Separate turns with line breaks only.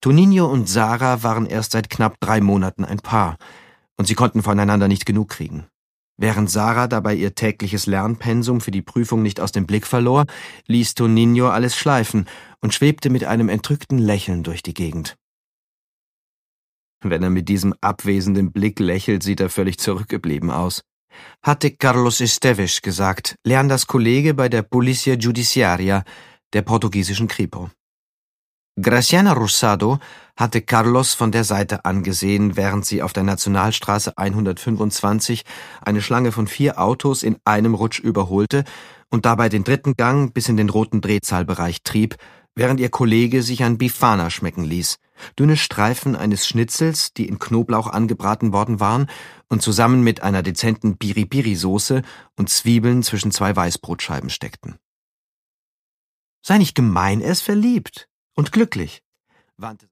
Tonino und Sarah waren erst seit knapp 3 Monaten ein Paar, und sie konnten voneinander nicht genug kriegen. Während Sarah dabei ihr tägliches Lernpensum für die Prüfung nicht aus dem Blick verlor, ließ Tonino alles schleifen und schwebte mit einem entrückten Lächeln durch die Gegend. Wenn er mit diesem abwesenden Blick lächelt, sieht er völlig zurückgeblieben aus, hatte Carlos Esteves gesagt, Lerndas-Kollege bei der Polícia Judiciária, der portugiesischen Kripo. Graciana Rosado hatte Carlos von der Seite angesehen, während sie auf der Nationalstraße 125 eine Schlange von 4 Autos in einem Rutsch überholte und dabei den 3. Gang bis in den roten Drehzahlbereich trieb, während ihr Kollege sich ein Bifana schmecken ließ, dünne Streifen eines Schnitzels, die in Knoblauch angebraten worden waren und zusammen mit einer dezenten Piri-Piri-Soße und Zwiebeln zwischen 2 Weißbrotscheiben steckten. »Sei nicht gemein, er ist verliebt und glücklich«, warnte